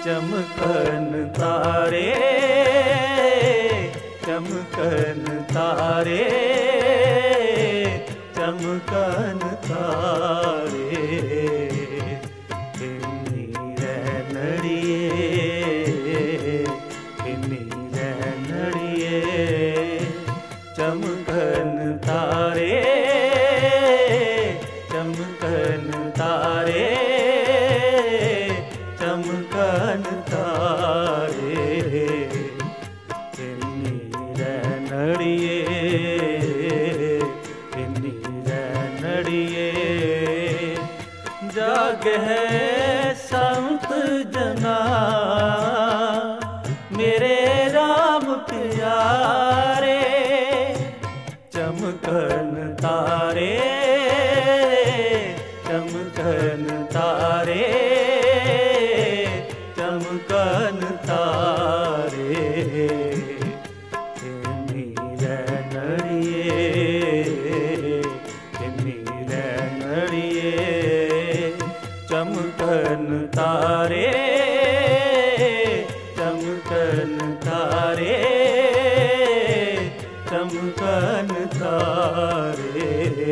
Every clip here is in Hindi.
चमकन तारे, चमकन तारे, चमकन तारे, किन्नी रैनड़िए, किन्नी रैनड़िए, चमकन तारे, चमकन तारे, चमकन तारे, किन्नी रैनड़िए, किन्नी रैनड़िए, जागे है संत जना मेरे राम प्यारे, चमकन तारे, चमकन तारे, चमकन तारे, किन्नी रैनड़िए, किन्नी रैनड़िए, चमकन तारे, चमकन तारे, चमकन तारे,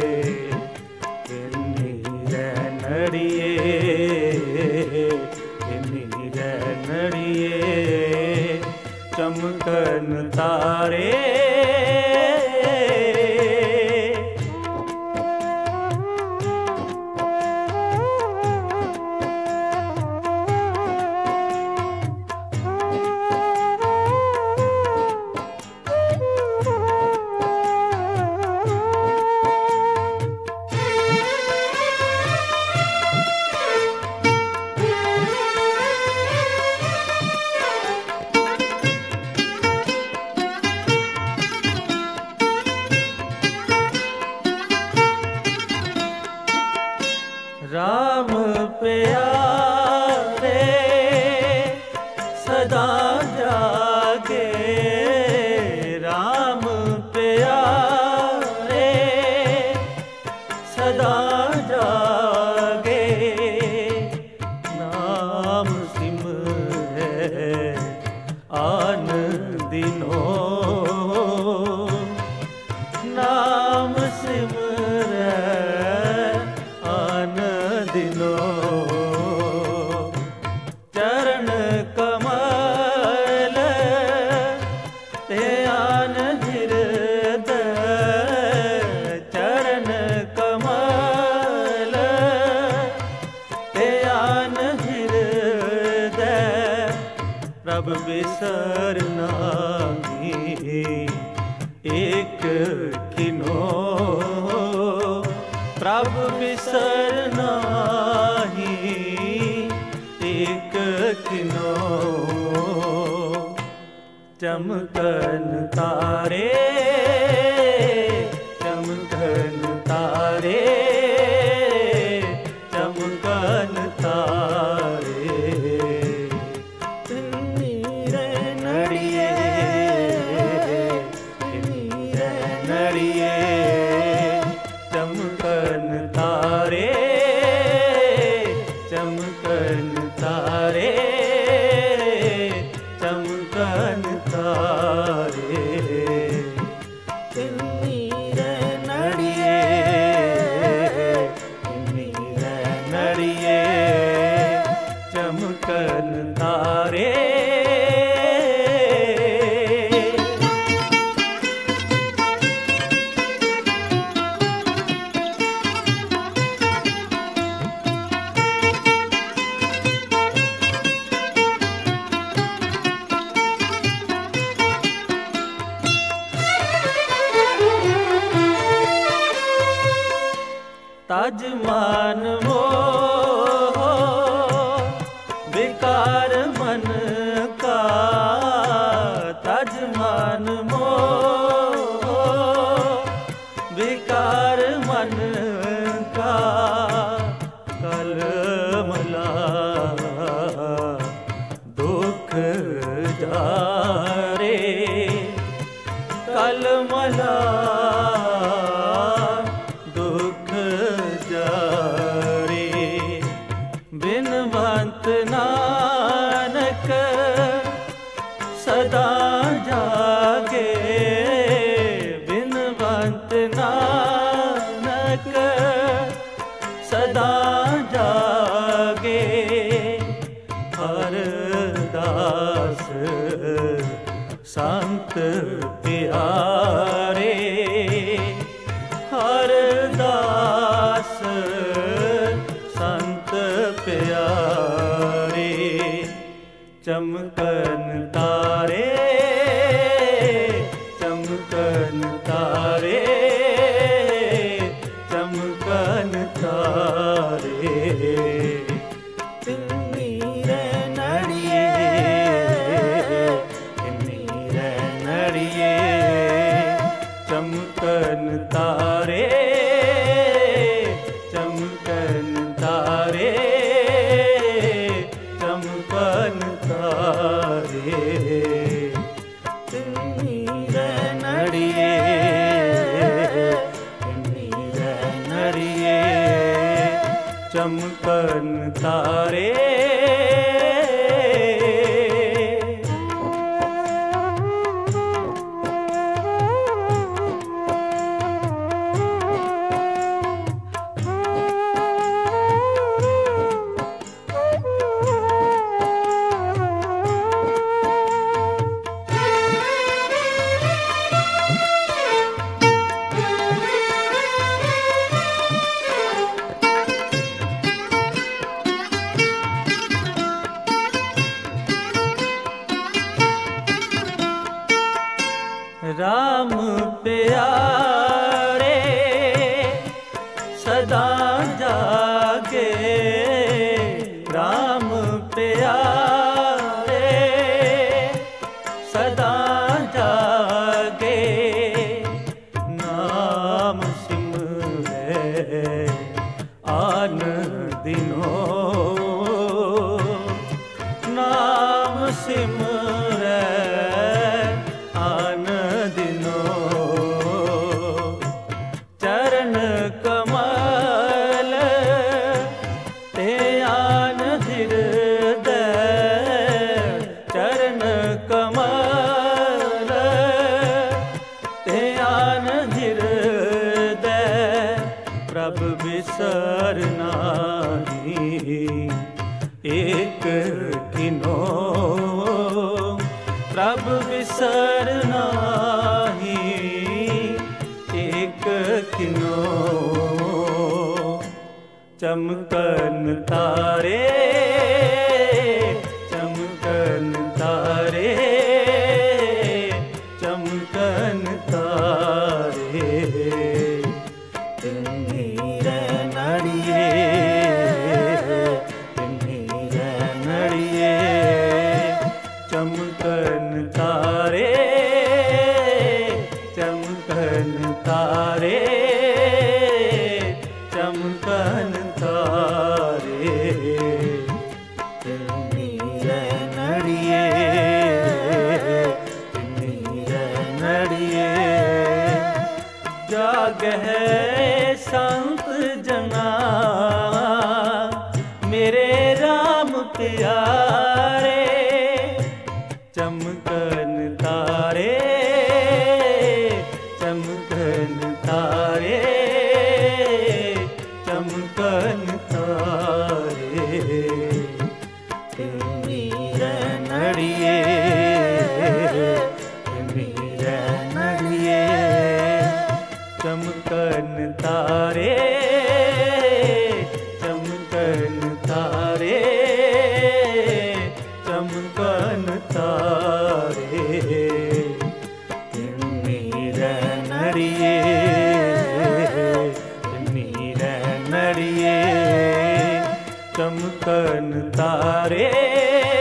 किन्नी रैनड़िए, किन्नी रैनड़िए, चमकन तारे। राम प्यारे सदा जागे, राम प्यारे सदा जागे, नाम सिमरे आन दिनों, नाम सिमरे चरण कमल ध्यान हृदय, चरण कमल ध्यान हृदय, प्रभु बिसर नाही एक किनो, प्रभु बिसर नाही एक किनो, चमकन तारे, चमकन तारे, चमकन तारे, किन्नी रैनड़िए, किन्नी रैनड़िए, चमकन तारे, चमकन तारे, चमकन तारे, किन्नी रैनड़िए, किन्नी रैनड़िए, चमकन तारे। तज मान मोह विकार मन का, तज मान मोह विकार मन का, कल मला दुख जारे, कल मला जारे, बिन भंत ना सदा जागे हर दास संत प्यारे हर दास संत प्यारे चमकन तारे चमकन तारे चमकन तारे नीरे नड़िए नीरे नड़िए चमकन तारे चमकन तारे चमकन तारे नीरे नड़िए नीरे नड़िए चमकन तारे राम प्यारे सदा जागे राम प्यारे सदा जागे नाम सिमरे आन दिनों नाम सिमरे चरण कमल ते आन हृदय चरण कमल ते आन हृदय प्रभु बिसर नाही एक किनो प्रभु बिसर नाही एक किनो चमकन तारे चमकन तारे चमकन तारे नीरे नड़िए नीरे नड़िए चमकन तारे चमकन तारे चमकन तारे नीरे नड़िए नीरे नड़िए जागह संत जना मेरे राम प्यारे चमकन तारे चमकन तारे चमकन तारे नीरे नड़िए नीरे नड़िए चमकन तारे चमकन तारे चमकन तारे नीरे नड़िए नीरे नड़िए चमकन तारे